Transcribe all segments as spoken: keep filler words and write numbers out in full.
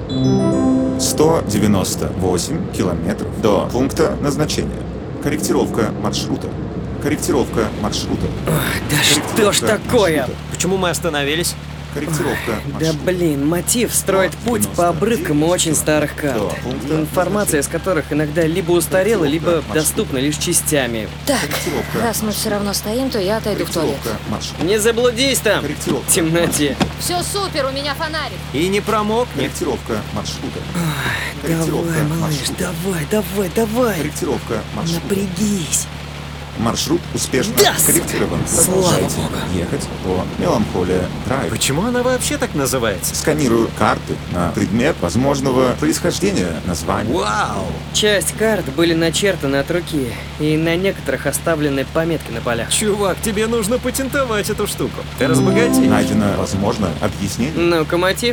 сто девяносто восемь километров до пункта назначения. Корректировка маршрута. Корректировка маршрута. Да что ж такое? маршрута. Почему мы остановились? Корректировка Да маршрута. блин, мотив строит путь по обрывкам очень старых карт, информация из которых иногда либо устарела, либо доступна лишь частями. Так, Корректировка раз мы все равно стоим, то я отойду в туалет. Корректировка маршрута. Не заблудись там, Корректировка. в темноте. Все супер, у меня фонарик. И не промокнет. Корректировка маршрута. Давай, Корректировка малыш, маршрута. давай, давай, давай. Корректировка маршрута. Напрягись. Маршрут успешно Да, корректирован. слава Продолжайте богу. ехать по Меланхолия Драйв. Почему она вообще так называется? Сканирую карты на предмет возможного происхождения названия. Вау! Часть карт были начертаны от руки, и на некоторых оставлены пометки на полях. Чувак, тебе нужно патентовать эту штуку. Ты разбогатеешь. Найдено возможное объяснение. Ну-ка, мотив,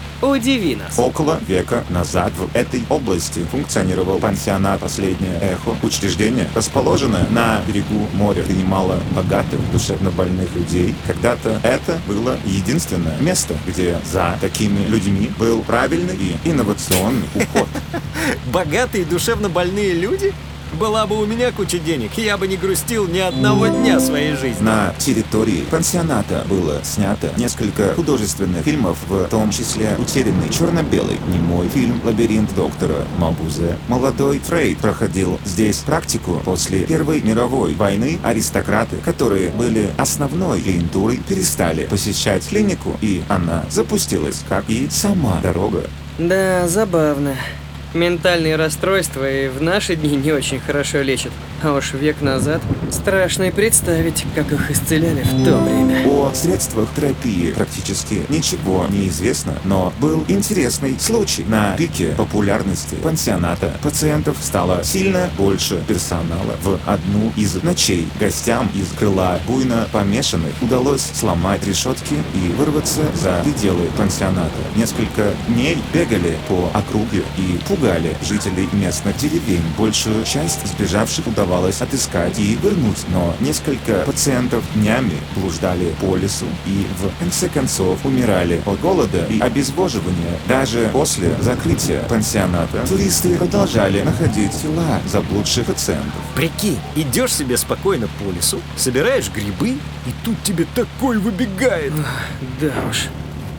удиви нас. Около века назад в этой области функционировал пансионат «Последнее эхо». Учреждение, расположенное на берегу моря, принимало богатых, душевно больных людей. Когда-то это было единственное место, где за такими людьми был правильный и инновационный уход. Богатые, душевно больные люди? Была бы у меня куча денег, я бы не грустил ни одного дня своей жизни. На территории пансионата было снято несколько художественных фильмов, в том числе утерянный черно-белый немой фильм «Лабиринт доктора Мабузе». Молодой Фрейд проходил здесь практику. После Первой мировой войны аристократы, которые были основной клиентурой, перестали посещать клинику, и она запустилась, как и сама дорога. Да, забавно. Ментальные расстройства и в наши дни не очень хорошо лечат. А уж век назад страшно и представить, как их исцеляли в то время. О средствах терапии практически ничего не известно, но был интересный случай. На пике популярности пансионата пациентов стало сильно больше персонала. В одну из ночей гостям из крыла буйно помешанных удалось сломать решетки и вырваться за пределы пансионата. Несколько дней бегали по округе и пугали жителей местных деревень. Большую часть сбежавших удалось отыскать и вернуть, но несколько пациентов днями блуждали по лесу и в конце концов умирали от голода и обезвоживания. Даже после закрытия пансионата туристы продолжали находить тела заблудших пациентов. Прикинь, идешь себе спокойно по лесу, собираешь грибы, и тут тебе такой выбегает. Да уж.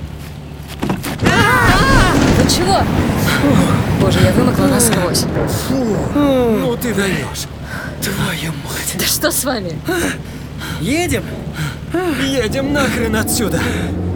Вы чего? Боже, я вымокла насквозь. Ну ты даешь. Твою мать. Да что с вами? Едем? Едем нахрен отсюда.